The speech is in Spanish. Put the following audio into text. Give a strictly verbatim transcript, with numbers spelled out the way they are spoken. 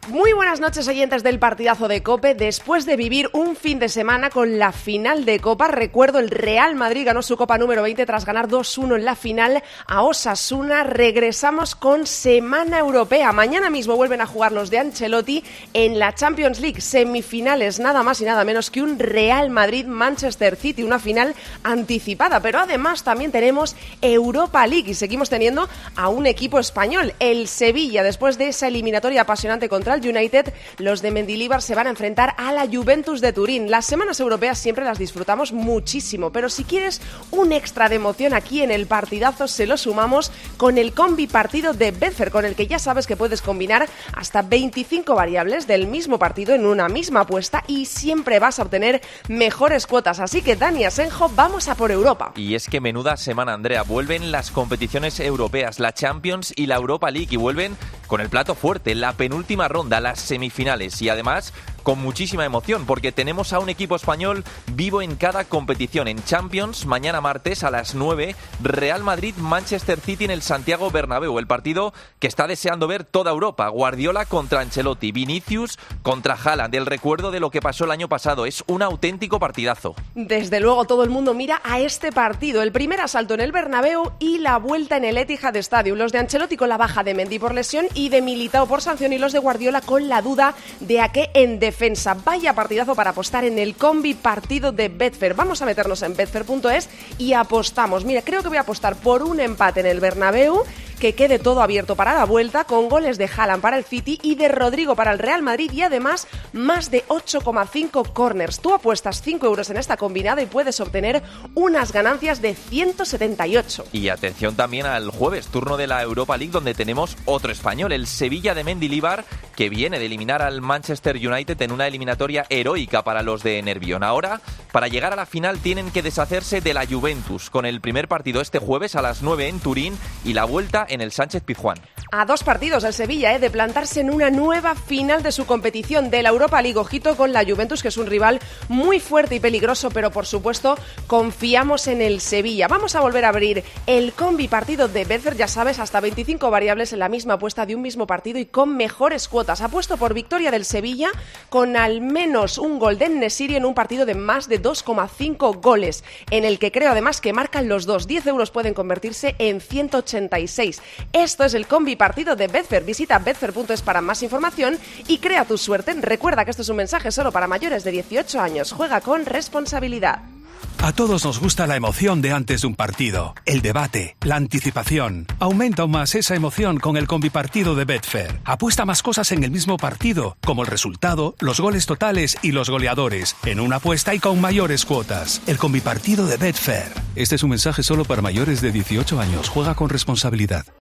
Muy buenas noches, oyentes del partidazo de COPE. Después de vivir un fin de semana con la final de Copa, recuerdo el Real Madrid ganó su Copa número veinte tras ganar dos uno en la final a Osasuna. Regresamos con Semana Europea. Mañana mismo vuelven a jugar los de Ancelotti en la Champions League, semifinales, nada más y nada menos que un Real Madrid-Manchester City, una final anticipada, pero además también tenemos Europa League y seguimos teniendo a un equipo español, el Sevilla. Después de esa eliminatoria apasionante contra el United, los de Mendilibar se van a enfrentar a la Juventus de Turín. Las semanas europeas siempre las disfrutamos muchísimo, pero si quieres un extra de emoción aquí en el partidazo, se lo sumamos con el combi partido de Betfair, con el que ya sabes que puedes combinar hasta veinticinco variables del mismo partido en una misma apuesta y siempre vas a obtener mejores cuotas. Así que Dani Asenjo, vamos a por Europa. Y es que menuda semana, Andrea. Vuelven las competiciones europeas, la Champions y la Europa League, y vuelven con el plato fuerte, la penúltima ronda, las semifinales, y además con muchísima emoción porque tenemos a un equipo español vivo en cada competición. En Champions, mañana martes a las nueve, Real Madrid-Manchester City en el Santiago Bernabéu, el partido que está deseando ver toda Europa. Guardiola contra Ancelotti, Vinicius contra Haaland, el recuerdo de lo que pasó el año pasado. Es un auténtico partidazo. Desde luego todo el mundo mira a este partido, el primer asalto en el Bernabéu y la vuelta en el Etihad Stadium. Los de Ancelotti con la baja de Mendy por lesión y de Militao por sanción, y los de Guardiola con la duda de a qué en defensa. Vaya partidazo para apostar en el combi partido de Betfair. Vamos a meternos en betfair punto es y apostamos. Mira, creo que voy a apostar por un empate en el Bernabéu, que quede todo abierto para la vuelta, con goles de Haaland para el City y de Rodrigo para el Real Madrid, y además más de ocho coma cinco corners. Tú apuestas cinco euros en esta combinada y puedes obtener unas ganancias de ciento setenta y ocho. Y atención también al jueves, turno de la Europa League, donde tenemos otro español, el Sevilla de Mendilibar, que viene de eliminar al Manchester United en una eliminatoria heroica para los de Nervión. Ahora, para llegar a la final, tienen que deshacerse de la Juventus, con el primer partido este jueves a las nueve en Turín y la vuelta en el Sánchez-Pizjuán. A dos partidos el Sevilla, ¿eh? de plantarse en una nueva final de su competición de la Europa League. Ojito con la Juventus, que es un rival muy fuerte y peligroso, pero por supuesto confiamos en el Sevilla. Vamos a volver a abrir el combi partido de Betfair, ya sabes, hasta veinticinco variables en la misma apuesta de un mismo partido y con mejores cuotas. Apuesto por victoria del Sevilla con al menos un gol de En-Nesyri en un partido de más de dos coma cinco goles, en el que creo además que marcan los dos. diez euros pueden convertirse en ciento ochenta y seis. Esto es el combi partido de Betfair. Visita betfair punto es para más información y crea tu suerte. Recuerda que esto es un mensaje solo para mayores de dieciocho años. Juega con responsabilidad. A todos nos gusta la emoción de antes de un partido, el debate, la anticipación. Aumenta aún más esa emoción con el combipartido de Betfair. Apuesta más cosas en el mismo partido, como el resultado, los goles totales y los goleadores, en una apuesta y con mayores cuotas. El combipartido de Betfair. Este es un mensaje solo para mayores de dieciocho años. Juega con responsabilidad.